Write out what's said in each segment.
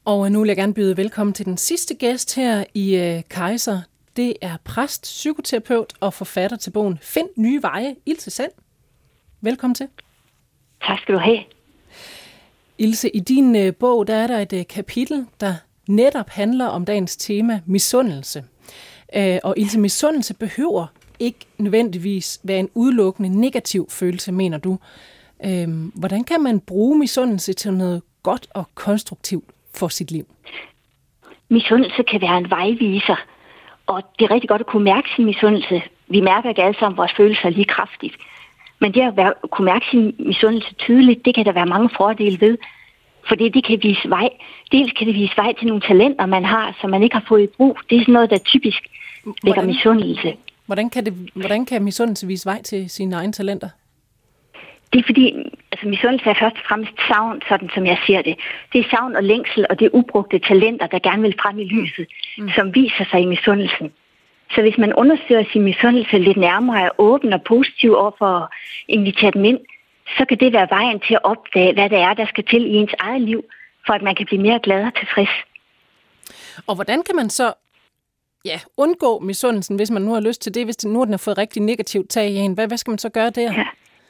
Og nu vil jeg gerne byde velkommen til den sidste gæst her i Kejser. Det er præst, psykoterapeut og forfatter til bogen Find nye veje, Ilse Sand. Velkommen til. Tak skal du have. Ilse, i din bog der er der et kapitel, der netop handler om dagens tema, misundelse. Og Ilse, misundelse behøver ikke nødvendigvis være en udelukkende negativ følelse, mener du. Hvordan kan man bruge misundelse til noget godt og konstruktivt for sit liv? Misundelse kan være en vejviser, og det er rigtig godt at kunne mærke sin misundelse. Vi mærker ikke alle sammen vores følelser lige kraftigt. Men det at kunne mærke sin misundelse tydeligt, det kan der være mange fordele ved. Fordi det kan vise vej. Dels kan det vise vej til nogle talenter, man har, som man ikke har fået i brug. Det er sådan noget, der typisk vækker misundelse. Hvordan kan misundelse vise vej til sine egne talenter? Det er fordi, misundelse er først og fremmest savn, sådan som jeg ser det. Det er savn og længsel, og det er ubrugte talenter, der gerne vil frem i lyset, som viser sig i misundelsen. Så hvis man undersøger sin misundelse lidt nærmere, er åben og positiv over for at invitere dem ind, så kan det være vejen til at opdage, hvad det er, der skal til i ens eget liv, for at man kan blive mere glad og tilfreds. Og hvordan kan man så undgå misundelsen, hvis man nu har lyst til det, hvis den nu har fået rigtig negativt tag i en? Hvad skal man så gøre der? Ja.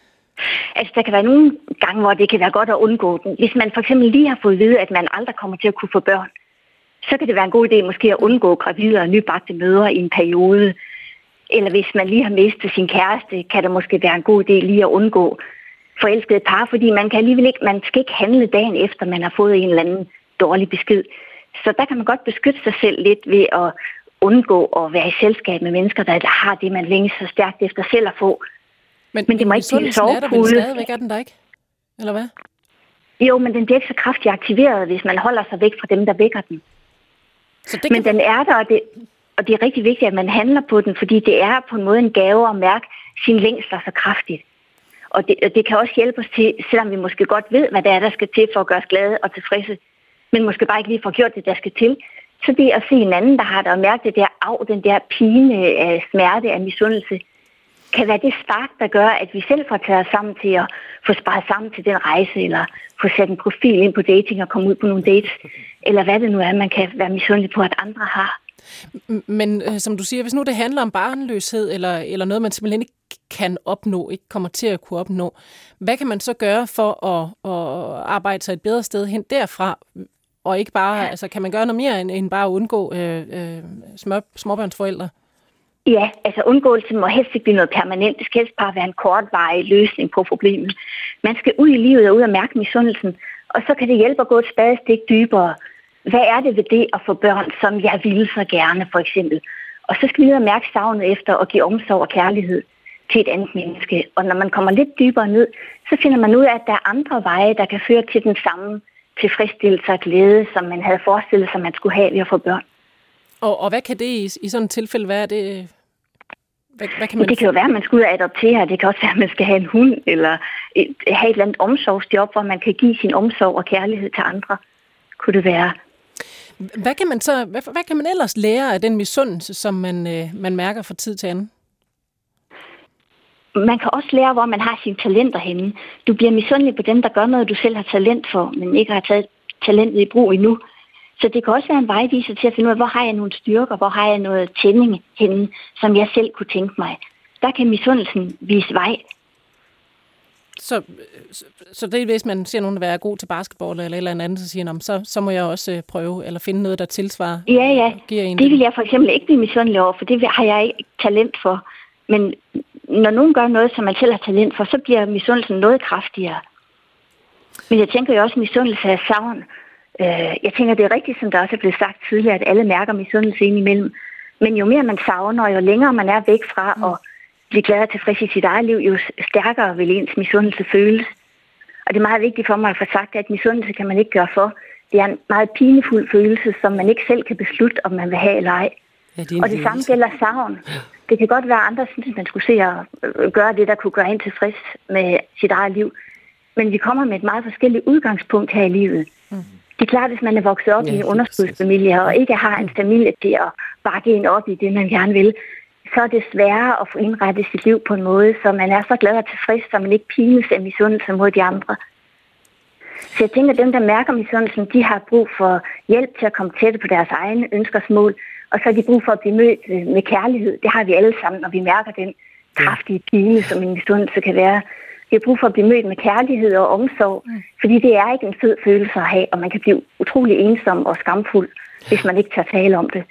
Der kan være nogle gange, hvor det kan være godt at undgå den. Hvis man for eksempel lige har fået at vide, at man aldrig kommer til at kunne få børn, så kan det være en god idé måske at undgå gravide og nybagte mødre i en periode. Eller hvis man lige har mistet sin kæreste, kan det måske være en god idé lige at undgå forelskede par, fordi man skal ikke handle dagen efter, man har fået en eller anden dårlig besked. Så der kan man godt beskytte sig selv lidt ved at undgå at være i selskab med mennesker, der har det, man længes så stærkt efter selv at få. Men det må ikke blive sovepude. Stadigvæk er den der ikke? Eller hvad? Jo, men den bliver ikke så kraftigt aktiveret, hvis man holder sig væk fra dem, der vækker den. Men den er der, og det er rigtig vigtigt, at man handler på den, fordi det er på en måde en gave at mærke sin længsler så kraftigt. Og det kan også hjælpe os til, selvom vi måske godt ved, hvad det er, der skal til for at gøre os glade og tilfredse, men måske bare ikke lige får gjort det, der skal til. Så det at se en anden, der har det, og mærke det der den der pine af smerte, af misundelse, kan være det spark, der gør, at vi selv får taget os sammen til at få sparet sammen til den rejse, eller få sat en profil ind på dating og komme ud på nogle dates, eller hvad det nu er, man kan være misundelig på, at andre har. Men som du siger, hvis nu det handler om barnløshed, eller noget, man simpelthen ikke kan opnå, ikke kommer til at kunne opnå, hvad kan man så gøre for at arbejde sig et bedre sted hen derfra, og ikke bare, kan man gøre noget mere end bare at undgå småbørnsforældre? Ja, undgåelse må helst ikke blive noget permanent. Det skal helst bare være en kortvarig løsning på problemet. Man skal ud i livet og ud og mærke misundelsen, og så kan det hjælpe at gå et spadestik dybere. Hvad er det ved det at få børn, som jeg ville så gerne, for eksempel? Og så skal vi ud og mærke savnet efter at give omsorg og kærlighed til et andet menneske. Og når man kommer lidt dybere ned, så finder man ud af, at der er andre veje, der kan føre til den samme tilfredsstillelse og glæde, som man havde forestillet sig, man skulle have ved at få børn. Og hvad kan det i sådan et tilfælde være? Hvad kan man... Det kan jo være, at man skal ud og adoptere. Det kan også være, at man skal have en hund, eller have et eller andet omsorgsjob, hvor man kan give sin omsorg og kærlighed til andre. Kunne det være. Hvad kan man ellers lære af den misundelse, som man mærker fra tid til anden? Man kan også lære, hvor man har sine talenter henne. Du bliver misundelig på dem, der gør noget, du selv har talent for, men ikke har taget talentet i brug endnu. Så det kan også være en vejviser til at finde ud af, hvor har jeg nogle styrker, hvor har jeg noget tænding henne, som jeg selv kunne tænke mig. Der kan misundelsen vise vej. Så det er, hvis man ser nogen, der er god til basketball eller et eller andet, så siger man, så må jeg også prøve, eller finde noget, der tilsvarer. Ja, det vil jeg for eksempel ikke blive misundelig over, for det har jeg ikke talent for. Men når nogen gør noget, som man selv har talent for, så bliver misundelsen noget kraftigere. Men jeg tænker jo også, at misundelse er savn. Jeg tænker, det er rigtigt, som der også er blevet sagt tidligere, at alle mærker misundelse indimellem. Men jo mere man savner, jo længere man er væk fra og bliver glad og tilfreds i sit eget liv, jo stærkere vil ens misundelse føles. Og det er meget vigtigt for mig at få sagt, at misundelse kan man ikke gøre for. Det er en meget pinefuld følelse, som man ikke selv kan beslutte, om man vil have eller ej. Ja, og det samme gælder savn. Det kan godt være, at andre synes, at man skulle se at gøre det, der kunne gøre en tilfreds med sit eget liv. Men vi kommer med et meget forskelligt udgangspunkt her i livet. Det er klart, hvis man er vokset op i en underskudsfamilie og ikke har en familie til at bakke en op i det, man gerne vil, så er det sværere at få indrettet sit liv på en måde, så man er så glad og tilfreds, så man ikke pines af misundelse mod de andre. Så jeg tænker, at dem, der mærker misundelsen, de har brug for hjælp til at komme tæt på deres egne ønskers mål, og så har de brug for at blive mødt med kærlighed. Det har vi alle sammen, når vi mærker den kraftige pine, som en misundelse kan være. Vi har brug for at blive mødt med kærlighed og omsorg, fordi det er ikke en fed følelse at have, og man kan blive utrolig ensom og skamfuld, hvis man ikke tager tale om det.